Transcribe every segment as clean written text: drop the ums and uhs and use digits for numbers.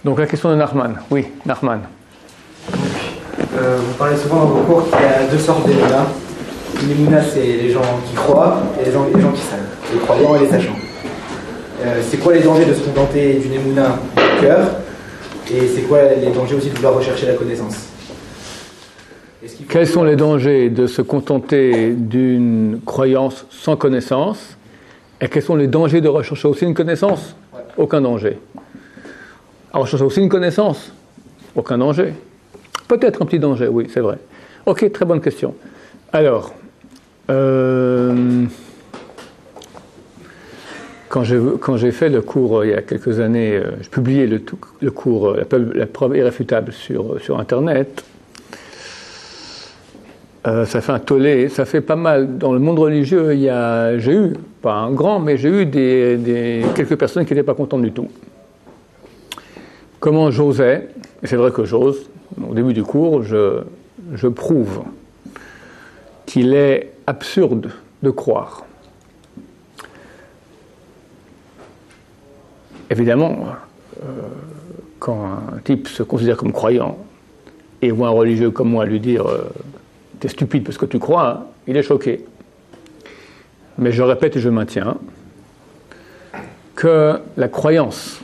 Donc la question de Nachman. Oui, Nachman. Vous parlez souvent dans vos cours qu'il y a deux sortes d'émouna. Une émouna, c'est les gens qui croient et les gens qui savent, les croyants et les sachants. C'est quoi les dangers de se contenter d'une émouna du cœur, et c'est quoi les dangers aussi de vouloir rechercher la connaissance? Quels sont les dangers de se contenter d'une croyance sans connaissance, et quels sont les dangers de rechercher aussi une connaissance? Aucun danger. À rechercher aussi une connaissance? Aucun danger. Peut-être un petit danger, oui, c'est vrai. Ok, très bonne question. Alors, quand j'ai fait le cours il y a quelques années, j'ai publié le cours La preuve irréfutable sur Internet. Ça fait un tollé, ça fait pas mal. Dans le monde religieux, j'ai eu, pas un grand, mais j'ai eu quelques personnes qui n'étaient pas contentes du tout. Comment j'osais, et c'est vrai que j'ose, au début du cours, je prouve qu'il est absurde de croire. Évidemment, quand un type se considère comme croyant et voit un religieux comme moi lui dire t'es stupide parce que tu crois, hein, il est choqué. Mais je répète et je maintiens que la croyance,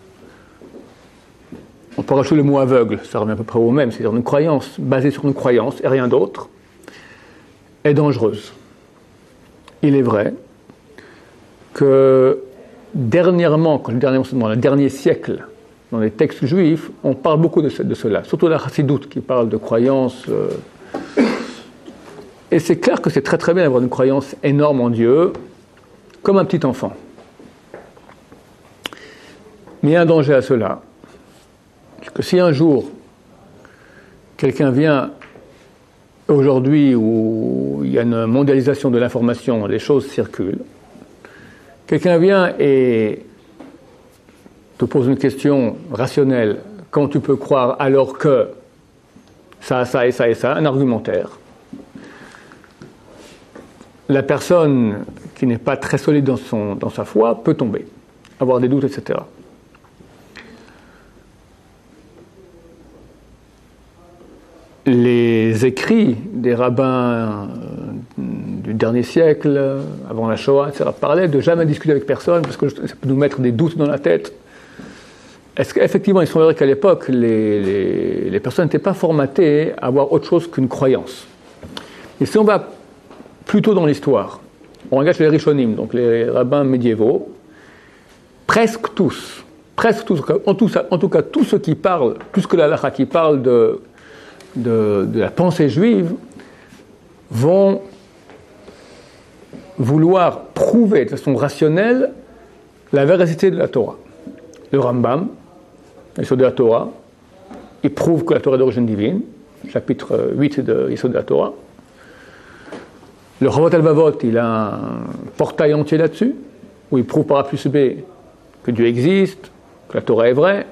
on peut rajouter le mot aveugle, ça revient à peu près au même, c'est-à-dire une croyance basée sur une croyance et rien d'autre, est dangereuse. Il est vrai que dernièrement, dans le dernier siècle, dans les textes juifs, on parle beaucoup de cela, surtout la chassidoute qui parle de croyance. Et c'est clair que c'est très très bien d'avoir une croyance énorme en Dieu, comme un petit enfant. Mais il y a un danger à cela. Parce que si un jour, quelqu'un vient, aujourd'hui où il y a une mondialisation de l'information, les choses circulent, quelqu'un vient et te pose une question rationnelle, comment tu peux croire alors que ça, ça et ça et ça, un argumentaire. La personne qui n'est pas très solide dans sa foi peut tomber, avoir des doutes, etc. Les écrits des rabbins du dernier siècle, avant la Shoah, etc., parlaient de jamais discuter avec personne parce que ça peut nous mettre des doutes dans la tête. Est-ce qu'effectivement, il semblerait qu'à l'époque, les personnes n'étaient pas formatées à avoir autre chose qu'une croyance. Et si on va plutôt dans l'histoire, on regarde chez les Rishonim, donc les rabbins médiévaux, presque tous, en tout cas tous ceux qui parlent, plus que la halakha, qui parlent de la pensée juive, vont vouloir prouver de façon rationnelle la véracité de la Torah. Le Rambam, Yesod de la Torah, il prouve que la Torah est d'origine divine, chapitre 8 de Yesod de la Torah. Le Chovot Halevavot, il a un portail entier là-dessus, où il prouve par A plus B que Dieu existe, que la Torah est vraie.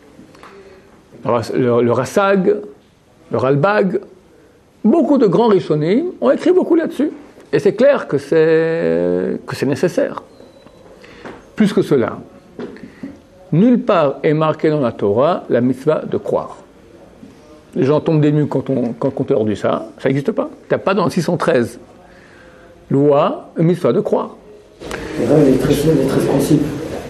Le Rassag, le Ralbag, beaucoup de grands Rishonim ont écrit beaucoup là-dessus. Et c'est clair que c'est nécessaire. Plus que cela, nulle part est marqué dans la Torah la mitzvah de croire. Les gens tombent des nues quand on leur dit ça. Ça n'existe pas. Tu n'as pas dans le 613 loi, une mitzvah de croire. Et là, les 13 principes.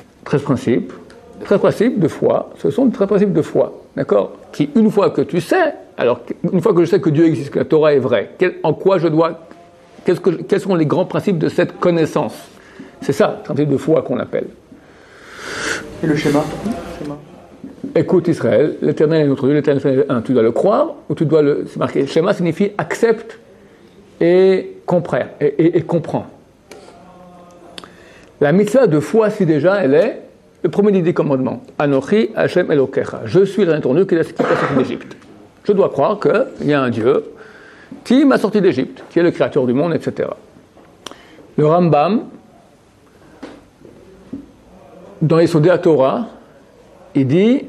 13 principes de foi, ce sont des 13 principes de foi. D'accord? Qui, une fois que tu sais, alors une fois que je sais que Dieu existe, que la Torah est vraie, en quoi je dois, quels sont les grands principes de cette connaissance? C'est ça, le principe de foi qu'on appelle. Et le schéma? Écoute Israël, l'Éternel est notre Dieu, l'Éternel est un. Tu dois le croire, ou tu dois le... C'est marqué, schéma signifie accepte et comprend. La mitzvah de foi, si déjà, elle est le premier des 10 commandements. Anochi Hashem Elokecha. Je suis l'Éternel qui t'a sorti d'Égypte. Je dois croire qu'il y a un Dieu qui m'a sorti d'Égypte, qui est le créateur du monde, etc. Le Rambam, dans les Yesod de la Torah, il dit,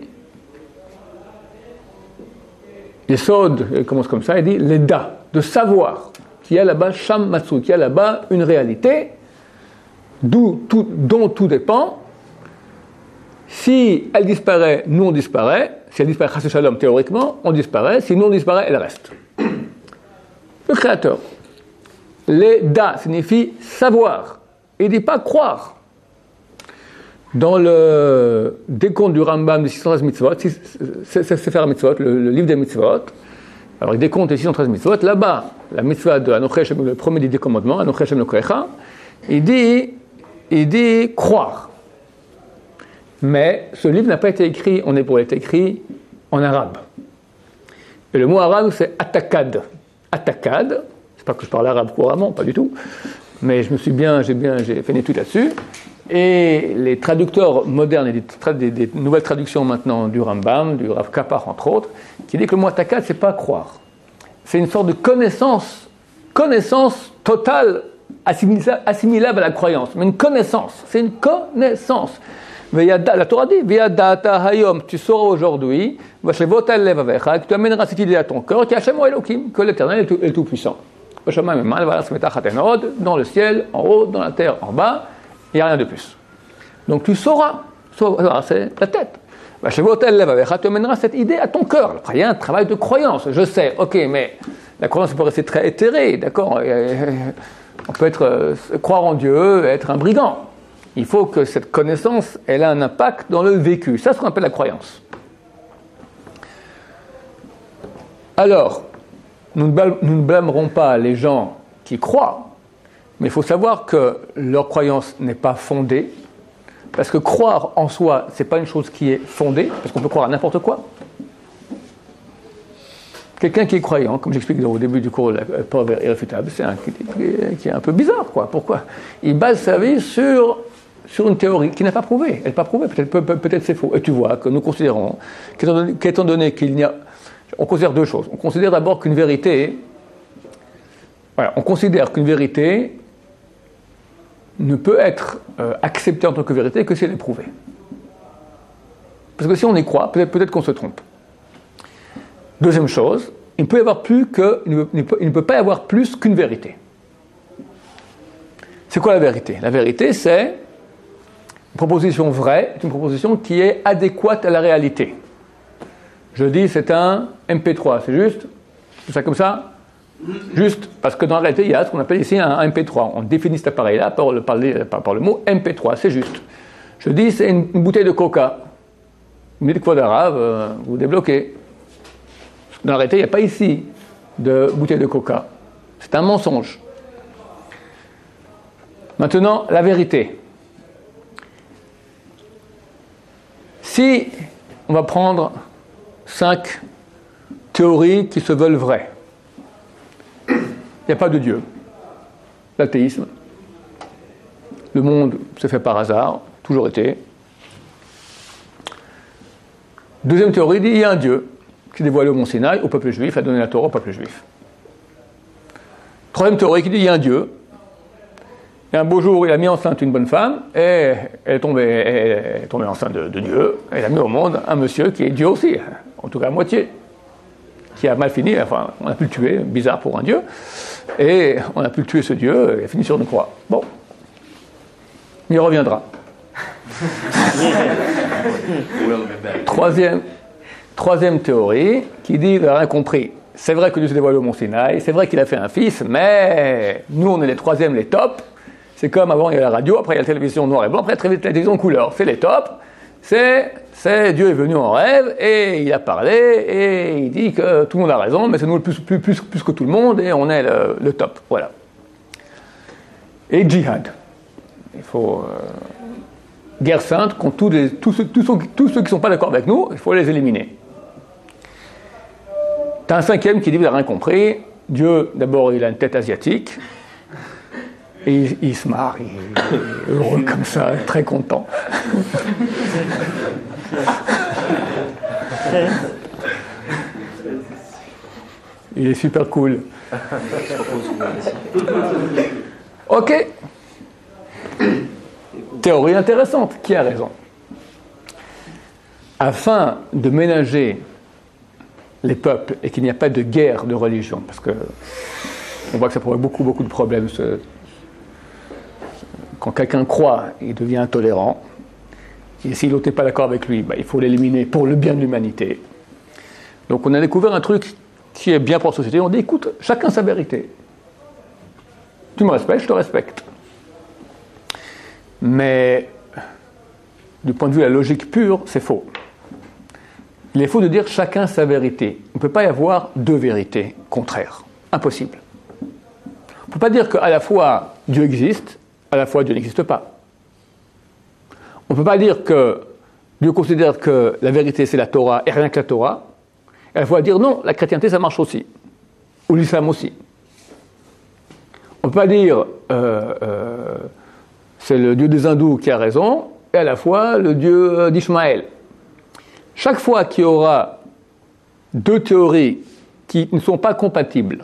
les Yesod, il commence comme ça, il dit, l'Eda, de savoir qu'il y a là-bas Sham Matsu, qu'il y a là-bas une réalité dont tout dépend, Si elle disparaît, nous on disparaît. Si elle disparaît, chas shalom, théoriquement, on disparaît. Si nous on disparaît, elle reste. Le Créateur. Les da signifie savoir. Il ne dit pas croire. Dans le décompte du Rambam des 613 mitzvot, c'est Sefer Mitzvot, le livre des mitzvot, alors il décompte les 613 mitzvot, là-bas, la mitzvah de Anoché Hashem, le premier des 10 commandements, Anoché Hashem Elokecha, il dit croire. Mais ce livre n'a pas été écrit, on est pour être écrit en arabe. Et le mot arabe, c'est atakad. Atakad, c'est pas que je parle arabe couramment, pas du tout, mais j'ai fait une étude là-dessus. Et les traducteurs modernes et des nouvelles traductions maintenant du Rambam, du Rav Kapach entre autres, qui dit que le mot atakad, c'est pas croire. C'est une sorte de connaissance totale, assimilable à la croyance. Mais une connaissance, c'est une connaissance. La Torah dit, V'yadata hayom, tu sauras aujourd'hui, V'shevot al levavecha, que tu amèneras cette idée à ton cœur, qu'Hashem Elohim, que l'Éternel est tout puissant. Dans le ciel, en haut, dans la terre, en bas, il n'y a rien de plus. Donc tu sauras, c'est la tête. Tu amèneras cette idée à ton cœur. Après, il y a un travail de croyance. Je sais, ok, mais la croyance peut rester très éthérée, d'accord. On peut croire en Dieu, être un brigand. Il faut que cette connaissance, elle ait un impact dans le vécu. Ça, c'est ce qu'on appelle la croyance. Alors, nous ne blâmerons pas les gens qui croient, mais il faut savoir que leur croyance n'est pas fondée, parce que croire en soi, ce n'est pas une chose qui est fondée, parce qu'on peut croire à n'importe quoi. Quelqu'un qui est croyant, comme j'explique au début du cours, la preuve irréfutable, c'est qui est un peu bizarre, quoi. Pourquoi ? Il base sa vie sur une théorie qui n'est pas prouvée. Elle n'est pas prouvée, peut-être c'est faux. Et tu vois que nous considérons qu'étant donné qu'il n'y a... On considère deux choses. On considère d'abord qu'une vérité... Voilà, on considère qu'une vérité ne peut être acceptée en tant que vérité que si elle est prouvée. Parce que si on y croit, peut-être qu'on se trompe. Deuxième chose, il ne peut pas y avoir plus qu'une vérité. C'est quoi la vérité ? La vérité, c'est une proposition vraie, une proposition qui est adéquate à la réalité. Je dis c'est un MP3, c'est juste ? C'est ça comme ça ? Juste, parce que dans la réalité, il y a ce qu'on appelle ici un MP3. On définit cet appareil-là par le mot MP3, c'est juste. Je dis c'est une bouteille de coca. Vous me dites quoi d'arabe, vous débloquez. Dans la réalité, il n'y a pas ici de bouteille de coca. C'est un mensonge. Maintenant, la vérité. Si on va prendre 5 théories qui se veulent vraies, il n'y a pas de Dieu. L'athéisme. Le monde se fait par hasard, toujours été. Deuxième théorie dit il y a un Dieu qui s'est dévoilé au Mont Sinaï, au peuple juif, a donné la Torah au peuple juif. Troisième théorie qui dit il y a un Dieu. Et un beau jour, il a mis enceinte une bonne femme, et elle est tombée enceinte de Dieu, et il a mis au monde un monsieur qui est Dieu aussi, en tout cas à moitié, qui a mal fini, enfin, on a pu le tuer, bizarre pour un Dieu, et on a pu le tuer ce Dieu, et il a fini sur une croix. Bon, il reviendra. Troisième théorie, qui dit, vous n'avez rien compris, c'est vrai que Dieu s'est dévoilé au Mont Sinaï, c'est vrai qu'il a fait un fils, mais nous on est les troisièmes, les tops. C'est comme avant il y a la radio, après il y a la télévision noir et blanc, après la télévision couleur. C'est les tops. C'est Dieu est venu en rêve et il a parlé et il dit que tout le monde a raison, mais c'est nous plus que tout le monde et on est le top. Voilà. Et djihad. Il faut guerre sainte contre tous ceux qui ne sont pas d'accord avec nous, il faut les éliminer. T'as un cinquième qui dit vous n'avez rien compris. Dieu, d'abord, il a une tête asiatique. Et il se marre, il est heureux comme ça, très content. Il est super cool. Ok. Théorie intéressante. Qui a raison ? Afin de ménager les peuples et qu'il n'y a pas de guerre de religion, parce que on voit que ça provoque beaucoup de problèmes. Quand quelqu'un croit, il devient intolérant. Et si l'autre n'est pas d'accord avec lui, il faut l'éliminer pour le bien de l'humanité. Donc on a découvert un truc qui est bien pour la société. On dit, écoute, chacun sa vérité. Tu me respectes, je te respecte. Mais du point de vue de la logique pure, c'est faux. Il est faux de dire chacun sa vérité. On ne peut pas y avoir deux vérités contraires. Impossible. On ne peut pas dire qu'à la fois Dieu existe, à la fois Dieu n'existe pas. On ne peut pas dire que Dieu considère que la vérité c'est la Torah et rien que la Torah, et à la fois dire non, la chrétienté ça marche aussi, ou l'islam aussi. On ne peut pas dire c'est le Dieu des hindous qui a raison, et à la fois le Dieu d'Ishmaël. Chaque fois qu'il y aura deux théories qui ne sont pas compatibles,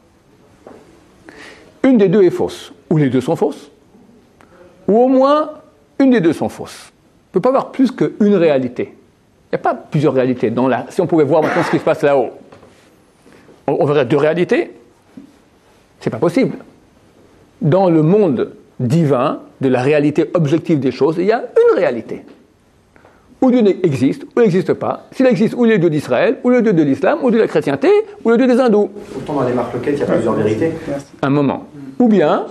une des deux est fausse, ou les deux sont fausses, ou au moins une des deux sont fausses. Il ne peut pas y avoir plus qu'une réalité. Il n'y a pas plusieurs réalités. Si on pouvait voir maintenant ce qui se passe là-haut, on verrait deux réalités. C'est pas possible. Dans le monde divin, de la réalité objective des choses, il y a une réalité. Ou Dieu existe, ou n'existe pas. S'il existe, ou le Dieu d'Israël, ou le Dieu de l'islam, ou le Dieu de la chrétienté, ou le Dieu des hindous. Pourtant, dans les marques locales, il y a plusieurs vérités. Un moment. Ou bien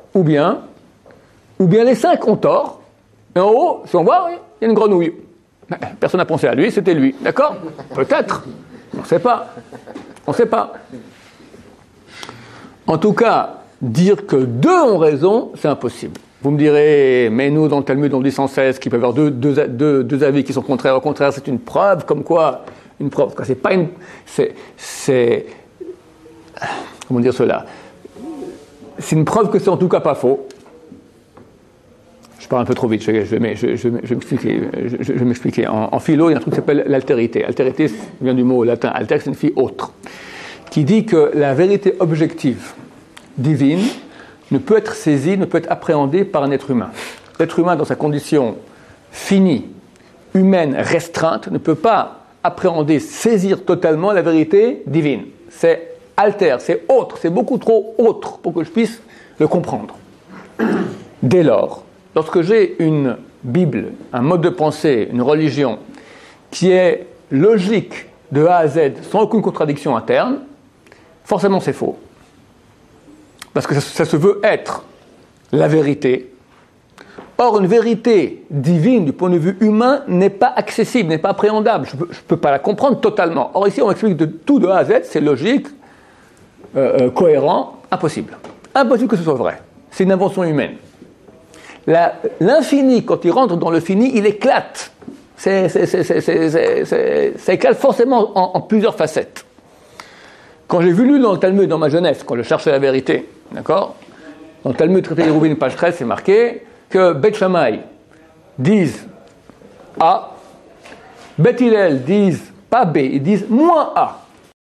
les cinq ont tort. Et en haut, si on voit, il y a une grenouille. Personne n'a pensé à lui, c'était lui. D'accord ? Peut-être. On ne sait pas. On ne sait pas. En tout cas, dire que deux ont raison, c'est impossible. Vous me direz, mais nous, dans le Talmud, on dit sans cesse qu'il peut y avoir deux avis qui sont contraires. Au contraire, c'est une preuve, comme quoi, une preuve. C'est pas une. C'est. Comment dire cela ? C'est une preuve que c'est en tout cas pas faux. Je parle un peu trop vite, je vais m'expliquer. Je vais m'expliquer. En philo, il y a un truc qui s'appelle l'altérité. Altérité vient du mot latin alter, ça signifie autre. Qui dit que la vérité objective divine ne peut être saisie, ne peut être appréhendée par un être humain. L'être humain, dans sa condition finie, humaine, restreinte, ne peut pas appréhender, saisir totalement la vérité divine. C'est alter, c'est autre, c'est beaucoup trop autre pour que je puisse le comprendre. Dès lors, lorsque j'ai une Bible, un mode de pensée, une religion qui est logique de A à Z, sans aucune contradiction interne, forcément c'est faux. Parce que ça se veut être la vérité. Or, une vérité divine, du point de vue humain, n'est pas accessible, n'est pas appréhendable. Je ne peux pas la comprendre totalement. Or, ici, on explique tout de A à Z, c'est logique, cohérent, impossible. Impossible que ce soit vrai. C'est une invention humaine. L'infini, quand il rentre dans le fini, il éclate. Ça éclate forcément en plusieurs facettes. Quand j'ai lu dans le Talmud, dans ma jeunesse, quand je cherchais la vérité, d'accord, dans le Talmud, traité d'Hérouvin, page 13, c'est marqué que Beth Shammai disent A, Beth Hillel disent pas B, ils disent moins A.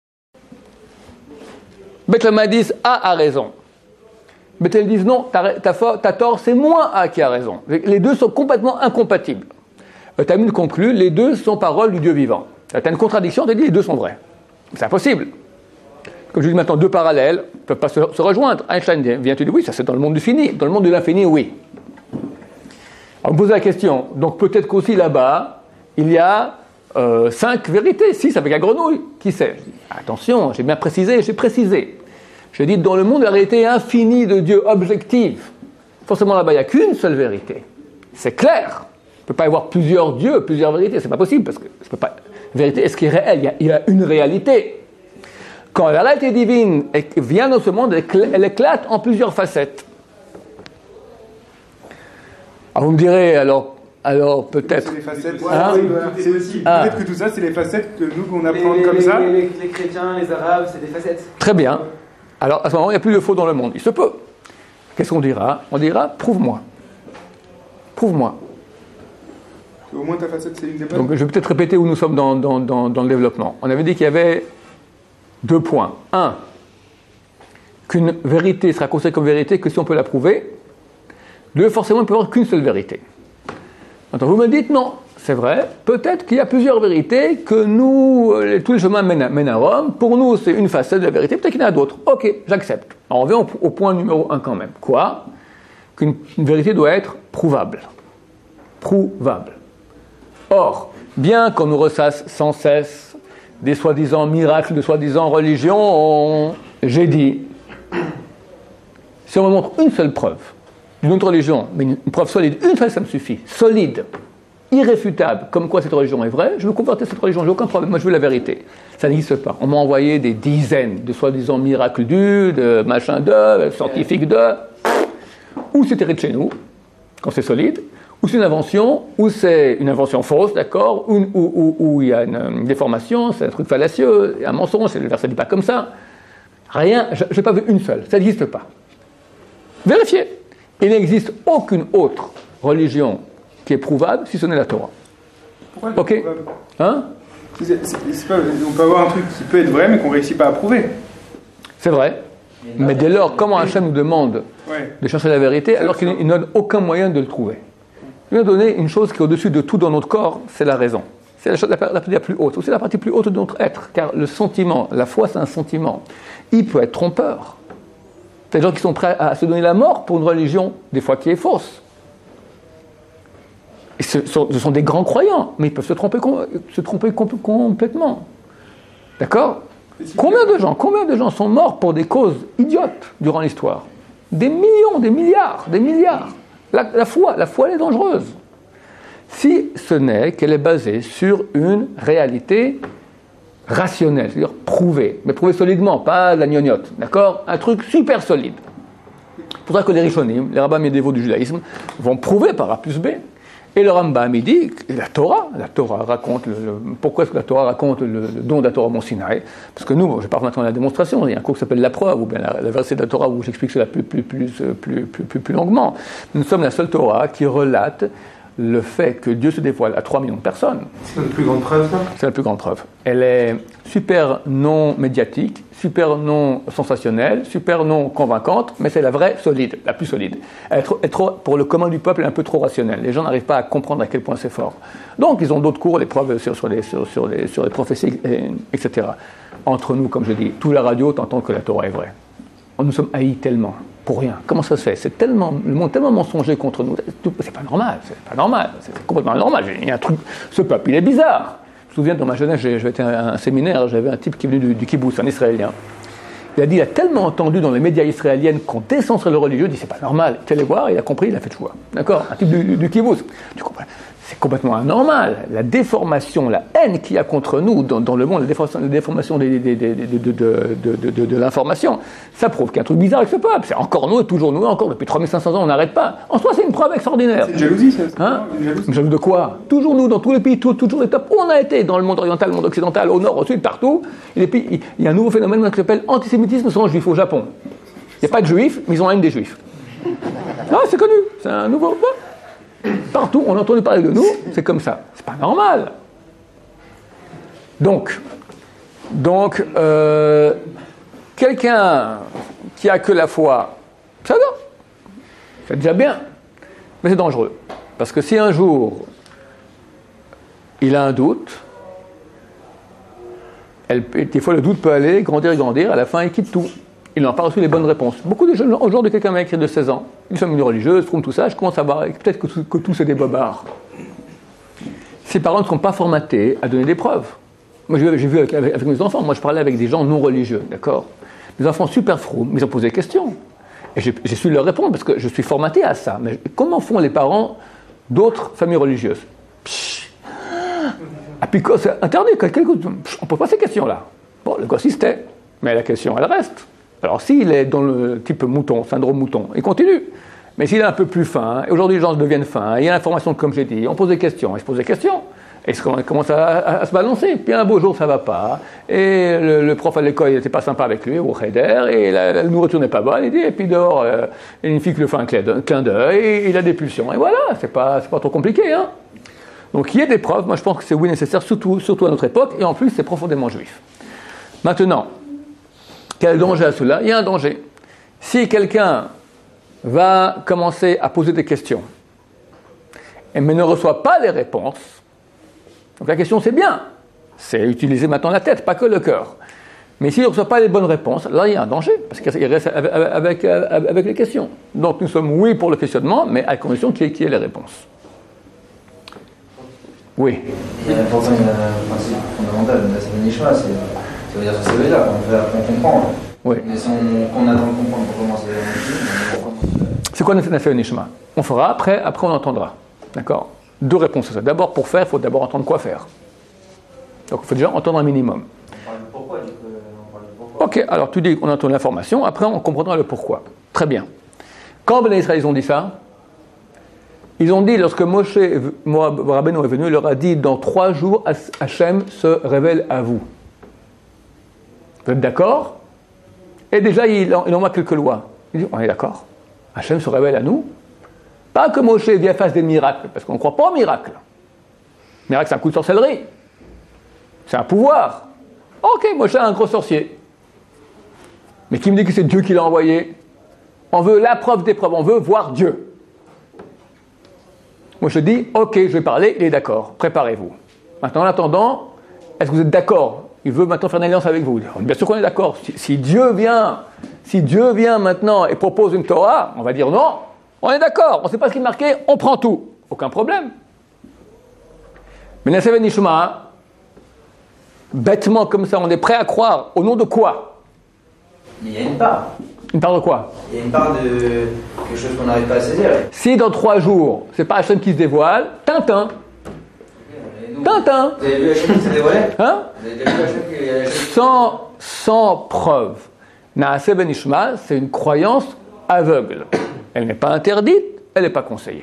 Beth Shammai disent A raison. Beth Hillel disent non, t'as tort, c'est moins A qui a raison. Les deux sont complètement incompatibles. Le Talmud conclut, les deux sont paroles du Dieu vivant. Tu as une contradiction, tu dis les deux sont vrais. C'est impossible. Comme je dis maintenant, deux parallèles ne peuvent pas se rejoindre. Einstein vient te dire oui, ça c'est dans le monde du fini. Dans le monde de l'infini, oui. Alors, on me pose la question, donc peut-être qu'aussi là-bas, il y a 5 vérités, 6 avec la grenouille. Qui sait ? Je dis, attention, j'ai bien précisé, j'ai précisé. Je dis, dans le monde de la réalité infinie de Dieu objective, forcément là-bas, il n'y a qu'une seule vérité. C'est clair. Il ne peut pas y avoir plusieurs dieux, plusieurs vérités. C'est pas possible, parce que je peux pas. Vérité, est-ce qu'il est réel ? Il y a une réalité. Quand la réalité divine vient dans ce monde, elle éclate en plusieurs facettes. Alors vous me direz, alors peut-être... C'est les facettes, c'est aussi. Peut-être que tout ça, c'est les facettes que nous, qu'on apprend comme ça. Les chrétiens, les arabes, c'est des facettes. Très bien. Alors à ce moment, il n'y a plus de faux dans le monde. Il se peut. Qu'est-ce qu'on dira ? On dira, prouve-moi. Prouve-moi. Au moins ta facette, c'est une des bonnes. Donc je vais peut-être répéter où nous sommes dans le développement. On avait dit qu'il y avait 2 points. 1, qu'une vérité sera considérée comme vérité que si on peut la prouver. 2, forcément, il ne peut y avoir qu'une seule vérité. Maintenant, vous me dites, non, c'est vrai, peut-être qu'il y a plusieurs vérités, que nous, tous les chemins mènent à Rome. Pour nous, c'est une facette de la vérité, peut-être qu'il y en a d'autres. Ok, j'accepte. Alors, on revient au point numéro 1 quand même. Quoi ? Qu'une vérité doit être prouvable. Prouvable. Or, bien qu'on nous ressasse sans cesse des soi-disant miracles, de soi-disant religion, j'ai dit, si on me montre une seule preuve d'une autre religion, mais une preuve solide, une seule ça me suffit, solide, irréfutable, comme quoi cette religion est vraie, je veux convertir cette religion, j'ai aucun problème, moi je veux la vérité. Ça n'existe pas. On m'a envoyé des dizaines de soi-disant miracles de machin de, scientifiques de, ou c'est tiré de chez nous, quand c'est solide, ou c'est une invention, ou c'est une invention fausse, d'accord, ou il y a une déformation, c'est un truc fallacieux, un mensonge, le verset ne dit pas comme ça. Rien, je n'ai pas vu une seule, ça n'existe pas. Vérifiez. Il n'existe aucune autre religion qui est prouvable si ce n'est la Torah. Pourquoi ok. Hein? On peut avoir un truc qui peut être vrai mais qu'on ne réussit pas à prouver. C'est vrai. Mais dès lors, comment Hachem nous demande de chercher la vérité alors qu'il ne donne aucun moyen de le trouver? Il nous a donné une chose qui est au-dessus de tout dans notre corps, c'est la raison. C'est la chose la partie la plus haute. C'est la partie plus haute de notre être. Car le sentiment, la foi c'est un sentiment. Il peut être trompeur. Il y a des gens qui sont prêts à se donner la mort pour une religion, des fois qui est fausse. Et ce sont des grands croyants, mais ils peuvent se tromper complètement. D'accord? Combien de gens sont morts pour des causes idiotes durant l'histoire? Des millions, des milliards. La foi, elle est dangereuse. Si ce n'est qu'elle est basée sur une réalité rationnelle, c'est-à-dire prouvée, mais prouvée solidement, pas de la gnognotte, d'accord? Un truc super solide. C'est pour ça que les Rishonim, les rabbins médiévaux du judaïsme, vont prouver par A plus B. Et le Rambam, il dit, la Torah raconte, pourquoi est-ce que la Torah raconte le don de la Torah au Mont Sinaï? Parce que nous, je ne vais pas remettre dans la démonstration, il y a un cours qui s'appelle la preuve, ou bien la verset de la Torah où j'explique cela plus longuement. Nous sommes la seule Torah qui relate le fait que Dieu se dévoile à 3 millions de personnes. C'est la plus grande preuve, ça? C'est la plus grande preuve. Elle est super non médiatique, super non sensationnelle, super non convaincante, mais c'est la vraie solide, la plus solide. Elle est trop, pour le commun du peuple, elle est un peu trop rationnelle. Les gens n'arrivent pas à comprendre à quel point c'est fort. Donc, ils ont d'autres cours, les preuves sur les prophéties, etc. Entre nous, comme je dis, toute la radio t'entend que la Torah est vraie. Nous sommes haïs tellement, pour rien. Comment ça se fait? C'est tellement, le monde tellement mensonger contre nous. C'est pas normal, c'est complètement anormal. Il y a un truc, ce peuple, il est bizarre. Je me souviens, dans ma jeunesse, j'avais été à un séminaire, j'avais un type qui est venu du kibbutz, un Israélien. Il a dit, il a tellement entendu dans les médias israéliens qu'on descend sur le religieux, il dit, c'est pas normal. Il est allé voir, il a compris, il a fait le choix. D'accord? Un type du kibbutz. Tu comprends? C'est complètement anormal. La déformation, la haine qu'il y a contre nous dans le monde, la déformation de l'information, ça prouve qu'il y a un truc bizarre avec ce peuple. C'est encore nous, toujours nous, encore depuis 3500 ans, on n'arrête pas. En soi, c'est une preuve extraordinaire. C'est une jalousie, ça? Hein? Une jalousie de quoi? Toujours nous, dans tous les pays, toujours les tops où on a été, dans le monde oriental, le monde occidental, au nord, au sud, partout. Et puis, il y a un nouveau phénomène qui s'appelle antisémitisme sans juifs au Japon. Il n'y a pas de juifs, mais ils ont haine des juifs. Non, c'est connu. C'est un nouveau... Partout, on a entendu parler de nous, c'est comme ça. C'est pas normal. Donc quelqu'un qui a que la foi, ça va. C'est déjà bien. Mais c'est dangereux. Parce que si un jour, il a un doute, des fois le doute peut aller grandir, à la fin il quitte tout. Il n'a pas reçu les bonnes réponses. Beaucoup de jeunes, aujourd'hui, quelqu'un m'a écrit de 16 ans, ils sont une religieuse, font tout ça, je commence à voir, peut-être que tout c'est des bobards. Ses parents ne sont pas formatés à donner des preuves. Moi, j'ai vu avec mes enfants, moi je parlais avec des gens non religieux, d'accord? Des enfants super froux, mais ils ont posé des questions. Et j'ai su leur répondre parce que je suis formaté à ça. Mais comment font les parents d'autres familles religieuses? Ah, puis c'est interdit, on ne pose pas ces questions-là. Bon, le gosse il se tait, mais la question elle reste. Alors s'il est dans le type mouton, syndrome mouton, il continue. Mais s'il est un peu plus fin, et aujourd'hui les gens deviennent fins, il y a l'information comme j'ai dit, on pose des questions, il se pose des questions, et il commence à se balancer. Puis un beau jour ça va pas, et le prof à l'école n'était pas sympa avec lui, au cheder, et la nourriture n'est pas bonne, et puis dehors, il y a une fille qui lui fait un clin d'œil, et il a des pulsions. Et voilà, c'est pas trop compliqué, hein. Donc il y a des preuves, moi je pense que c'est oui nécessaire, surtout à notre époque, et en plus c'est profondément juif. Maintenant, quel danger à cela? Il y a un danger. Si quelqu'un va commencer à poser des questions, mais ne reçoit pas les réponses, donc la question c'est bien, c'est utiliser maintenant la tête, pas que le cœur. Mais s'il ne reçoit pas les bonnes réponses, là il y a un danger, parce qu'il reste avec les questions. Donc nous sommes oui pour le questionnement, mais à condition qu'il y ait les réponses. Oui. Pourtant, il y a un principe fondamental de la Nishma, ça veut dire ce que ça veut dire, on comprend. Oui. Mais si on attend de comprendre pour commencer c'est quoi Nafeh Nishma? On fera, après on entendra. D'accord? Deux réponses à ça. D'abord, pour faire, il faut d'abord entendre quoi faire. Donc il faut déjà entendre un minimum. On parle de pourquoi, du coup, on parle de pourquoi. Ok, alors tu dis qu'on entend l'information, après on comprendra le pourquoi. Très bien. Quand les Israéliens ont dit ça, ils ont dit, lorsque Moshe Rabbeinu est venu, il leur a dit, dans 3 jours, Hachem se révèle à vous. Vous êtes d'accord? Et déjà, il envoie quelques lois. Il dit, on est d'accord? Hachem se révèle à nous? Pas que Moshe vienne fasse des miracles, parce qu'on ne croit pas aux miracles. Miracle, c'est un coup de sorcellerie. C'est un pouvoir. Ok, Moshe est un gros sorcier. Mais qui me dit que c'est Dieu qui l'a envoyé? On veut la preuve des preuves, on veut voir Dieu. Moi je dis, ok, je vais parler, il est d'accord, préparez-vous. Maintenant, en attendant, est-ce que vous êtes d'accord? Il veut maintenant faire une alliance avec vous. Bien sûr qu'on est d'accord. Si Dieu vient maintenant et propose une Torah, on va dire non, on est d'accord, on ne sait pas ce qui est marqué, on prend tout. Aucun problème. Mais Nafeh Nishma, bêtement comme ça, on est prêt à croire, au nom de quoi? Mais il y a une part. Une part de quoi? Il y a une part de quelque chose qu'on n'arrive pas à saisir. Si dans 3 jours, c'est pas Hachem qui se dévoile, Tintin. Tintin. Vous avez vu Hachem qui s'est dévoilé? Hein? Vous avez déjà vu Hachem qui... Sans preuve. Naaseh ben Ishma, c'est une croyance aveugle. Elle n'est pas interdite, elle n'est pas conseillée.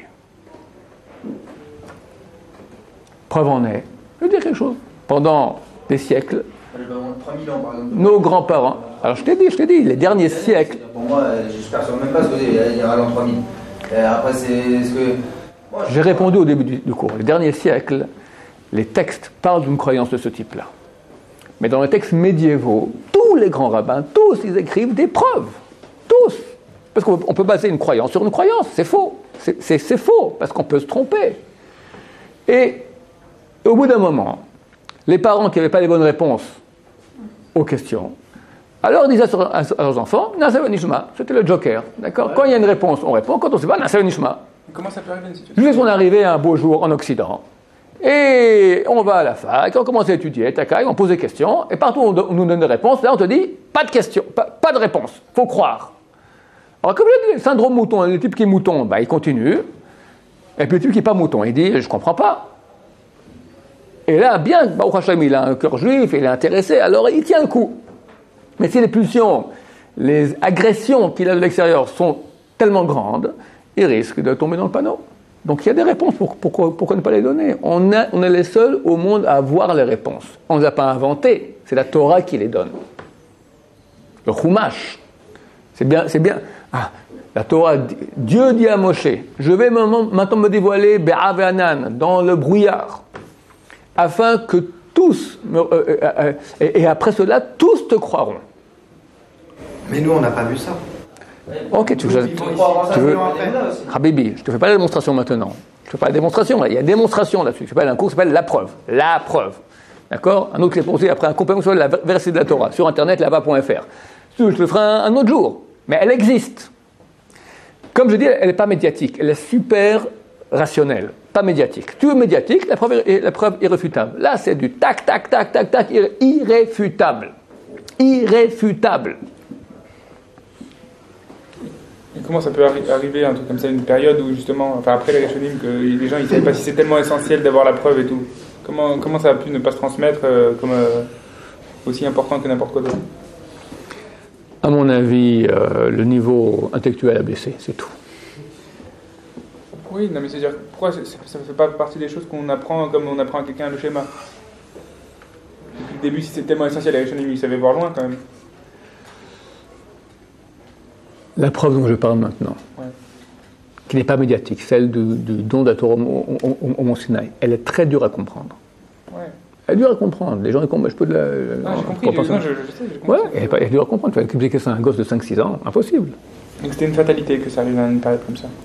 Preuve en est. Je vais dire quelque chose. Pendant des siècles, 3000 ans par exemple. nos grands-parents, alors je t'ai dit, les derniers siècles. Pour moi, je ne perçois même pas ce que il y a l'an 3000. Après, c'est ce que. J'ai répondu au début du cours. Les derniers siècles, les textes parlent d'une croyance de ce type-là. Mais dans les textes médiévaux, tous les grands rabbins, tous, ils écrivent des preuves. Tous. Parce qu'on peut baser une croyance sur une croyance. C'est faux. C'est faux, parce qu'on peut se tromper. Et au bout d'un moment, les parents qui n'avaient pas les bonnes réponses aux questions, alors ils disaient à leurs enfants, Naaseh ben Nishma, c'était le joker. D'accord? Quand il y a une réponse, on répond. Quand on ne sait pas, Naaseh ben Nishma. Comment ça peut arriver une situation? Juste on est arrivé un beau jour en Occident, et on va à la fac, on commence à étudier, on pose des questions, et partout on nous donne des réponses, là on te dit, pas de question, pas de réponse, faut croire. Alors comme je dis, le syndrome mouton, le type qui est mouton, il continue, et puis le type qui n'est pas mouton, il dit, je comprends pas. Et là, bien, Baruch Hashem, il a un cœur juif, il est intéressé, alors il tient le coup. Mais si les pulsions, les agressions qu'il a de l'extérieur sont tellement grandes, il risque de tomber dans le panneau. Donc il y a des réponses, pourquoi ne pas les donner? On est les seuls au monde à avoir les réponses. On ne les a pas inventées, c'est la Torah qui les donne. Le Chumash. C'est bien. Ah, la Torah, Dieu dit à Moshe, je vais maintenant me dévoiler Be'av et Anan, dans le brouillard, afin que tous, et après cela, tous te croiront. Mais nous, on n'a pas vu ça. Ok, tu veux Habibi, je ne te fais pas la démonstration maintenant. Je ne fais pas la démonstration, là. Il y a une démonstration là-dessus. Je fais un cours qui s'appelle La Preuve. La Preuve. D'accord? Un autre qui est posé après un complément sur la verset de la Torah, sur internet, lava.fr. Je le ferai un autre jour. Mais elle existe. Comme je dis, elle n'est pas médiatique. Elle est super rationnelle. Pas médiatique. Tu veux médiatique, la preuve est irréfutable. Là, c'est du tac, tac, tac, tac, tac, irréfutable. Irréfutable. Et comment ça peut arriver, un truc comme ça, une période où justement, enfin après les Rishonim, que les gens ils ne savaient pas si c'est tellement essentiel d'avoir la preuve et tout. Comment ça a pu ne pas se transmettre comme aussi important que n'importe quoi d'autre? À mon avis, le niveau intellectuel a baissé, c'est tout. Oui, non mais c'est-à-dire, pourquoi ça ne fait pas partie des choses qu'on apprend comme on apprend à quelqu'un le schéma? Depuis le début, si c'est tellement essentiel, les Rishonim ils savaient voir loin quand même. La preuve dont je parle maintenant, qui n'est pas médiatique, celle du don de la Torah au Mont Sinaï, elle est très dure à comprendre. Ouais. Elle est dure à comprendre. Les gens, je peux de la... j'ai compris. Je sais, j'ai compris. Ouais, elle est dure à comprendre. Tu vas expliquer ça à un gosse de 5-6 ans, impossible. Donc c'était une fatalité que ça arrive à une période comme ça.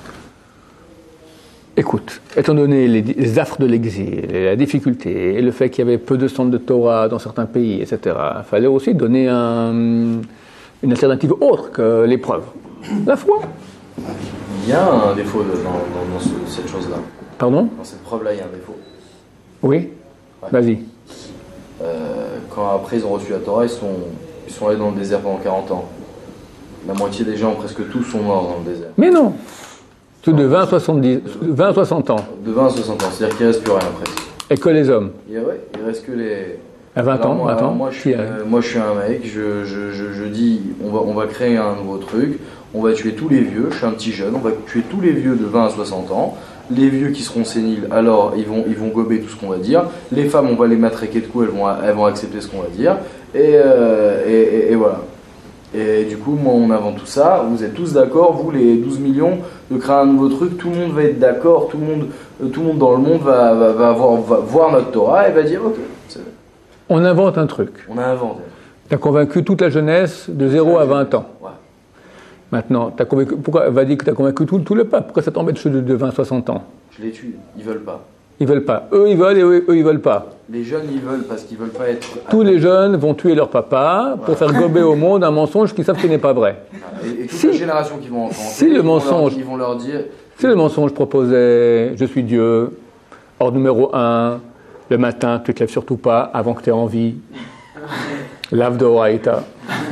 Écoute, étant donné les affres de l'exil, et la difficulté, et le fait qu'il y avait peu de centres de Torah dans certains pays, etc., il fallait aussi donner une alternative autre que l'épreuve. La foi. Il y a un défaut dans cette chose-là. Pardon? Dans cette preuve-là, il y a un défaut. Oui. Vas-y. Quand après ils ont reçu la Torah, ils sont allés dans le désert pendant 40 ans. La moitié des gens, presque tous, sont morts dans le désert. Mais non. Tout de 20 à 60 ans. De 20 à 60 ans, c'est-à-dire qu'il ne reste plus rien presque. Et que les hommes. Et ouais, il reste que les... À 20 ans, moi, je suis un mec, je dis, on va créer un nouveau truc, on va tuer tous les vieux, je suis un petit jeune, on va tuer tous les vieux de 20 à 60 ans, les vieux qui seront séniles, alors ils vont gober tout ce qu'on va dire, les femmes, on va les matraquer de coups, elles vont accepter ce qu'on va dire, et voilà. Et du coup, moi, on invente tout ça, vous êtes tous d'accord, vous, les 12 millions, de créer un nouveau truc, tout le monde va être d'accord, tout le monde dans le monde va voir notre Torah et va dire, ok, c'est vrai. On invente un truc. On a inventé. Tu as convaincu toute la jeunesse de 0 à 20 ans. Ouais. Maintenant, pourquoi va dire que tu as convaincu tout le peuple? Pourquoi ça t'embête ceux de 20 à 60 ans? Je les tue, ils veulent pas. Ils veulent pas. Eux, ils veulent et eux, ils veulent pas. Les jeunes, ils veulent parce qu'ils veulent pas être... Tous les jeunes vont tuer leur papa pour faire gober au monde un mensonge qu'ils savent qu'il n'est pas vrai. Et toutes les générations qui vont entendre, ils vont leur dire... Si le mensonge proposait « Je suis Dieu », ordre numéro 1, le matin, tu ne te lèves surtout pas avant que tu aies envie. Lave de Horaïta.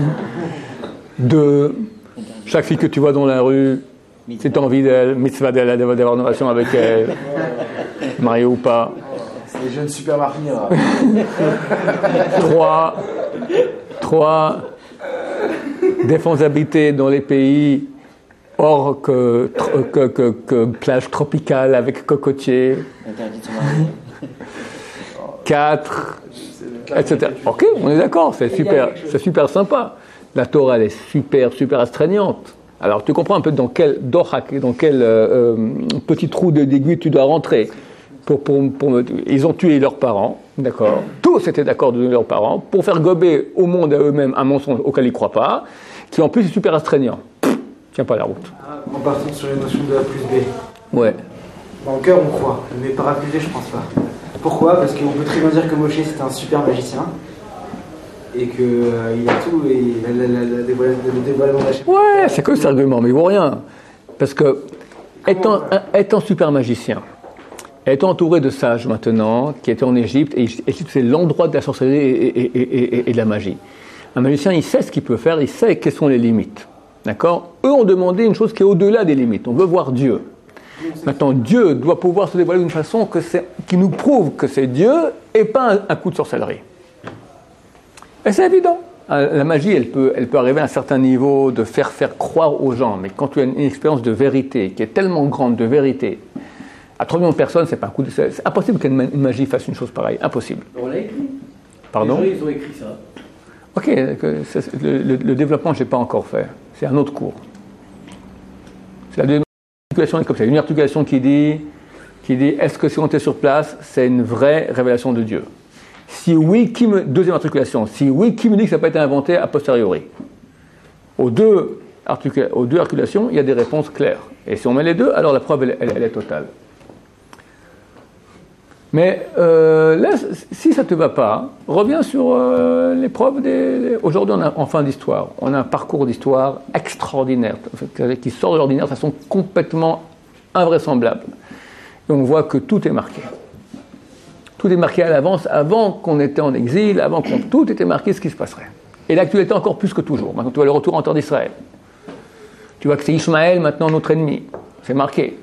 2, chaque fille que tu vois dans la rue, si tu as envie d'elle, mitzvah d'elle, d'avoir une relation avec elle, mariée ou pas. C'est les jeunes super marqués. 3, défense habitée dans les pays hors que plage tropicale avec cocotiers. 4, etc. Ok, on est d'accord, c'est super sympa. La Torah, elle est super astreignante. Alors, tu comprends un peu dans quel petit trou d'aiguille tu dois rentrer. Ils ont tué leurs parents, d'accord. Tous étaient d'accord de donner leurs parents pour faire gober au monde à eux-mêmes un mensonge auquel ils ne croient pas, qui en plus est super astreignant. Tient pas la route. En partant sur les notions de A plus B. Ouais. Dans le cœur, on croit, mais par A plus B, je pense pas. Pourquoi ? Parce qu'on peut très bien dire que Moshe c'était un super magicien et qu'il a tout et le dévoilement de la chaîne. Ouais, c'est que cet argument, mais il vaut rien. Parce que, étant super magicien, étant entouré de sages maintenant, qui étaient en Égypte, et Égypte c'est l'endroit de la sorcellerie et de la magie. Un magicien, il sait ce qu'il peut faire, il sait quelles sont les limites. D'accord ? Eux ont demandé une chose qui est au-delà des limites. On veut voir Dieu. Maintenant, Dieu doit pouvoir se dévoiler d'une façon qui nous prouve que c'est Dieu et pas un coup de sorcellerie. Et c'est évident. La magie, elle peut arriver à un certain niveau de faire croire aux gens. Mais quand tu as une expérience de vérité qui est tellement grande de vérité, à 3 millions de personnes, c'est impossible qu'une magie fasse une chose pareille. Impossible. On l'a écrit. Pardon ? Les gens, ils ont écrit ça. Ok, le développement, je n'ai pas encore fait. C'est un autre cours. C'est la deuxième articulation est comme ça. Une articulation qui dit est-ce que si on était sur place, c'est une vraie révélation de Dieu ? Si oui, deuxième articulation. Si oui, qui me dit que ça n'a pas été inventé a posteriori ? Aux deux articulations, il y a des réponses claires. Et si on met les deux, alors la preuve, elle est totale. Mais là, si ça ne te va pas, reviens sur les preuves Aujourd'hui, en fin d'histoire, on a un parcours d'histoire extraordinaire, qui sort de l'ordinaire de façon complètement invraisemblable. Et on voit que tout est marqué. Tout est marqué à l'avance, avant qu'on était en exil, tout était marqué ce qui se passerait. Et l'actualité encore plus que toujours. Maintenant, tu vois le retour en terre d'Israël. Tu vois que c'est Ishmaël, maintenant notre ennemi. C'est marqué.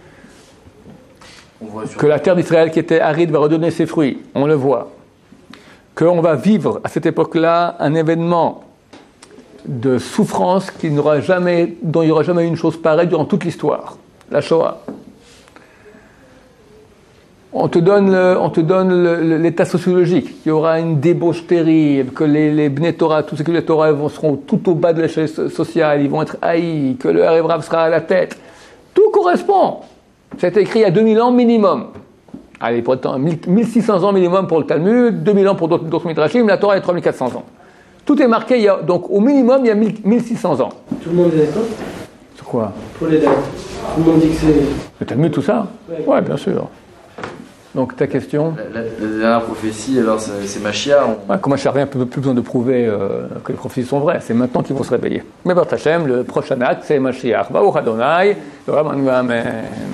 Que la terre d'Israël qui était aride va redonner ses fruits, on le voit. Qu'on va vivre à cette époque-là un événement de souffrance dont il n'y aura jamais eu une chose pareille durant toute l'histoire, la Shoah. On te donne l'état sociologique, il y aura une débauche terrible, que les Bnei Torah, tous ceux qui les Torah seront tout au bas de l'échelle sociale, ils vont être haïs, que le Erev sera à la tête. Tout correspond. C'est écrit il y a 2000 ans minimum. Allez, pour 1600 ans minimum pour le Talmud, 2000 ans pour d'autres midrashim, la Torah est 3400 ans. Tout est marqué, donc au minimum il y a 1600 ans. Tout le monde est d'accord ? C'est quoi ? Pour les dates. Tout le monde dit que c'est... Le Talmud, tout ça ? Ouais, bien sûr. Donc ta question ? La dernière prophétie, alors c'est Mashiach. Comme Mashiach, rien, plus besoin de prouver que les prophéties sont vraies. C'est maintenant qu'ils vont se réveiller. Mais Baruch Hashem, le prochain acte, c'est Mashiach. Baruch Adonai, le Raman Amen.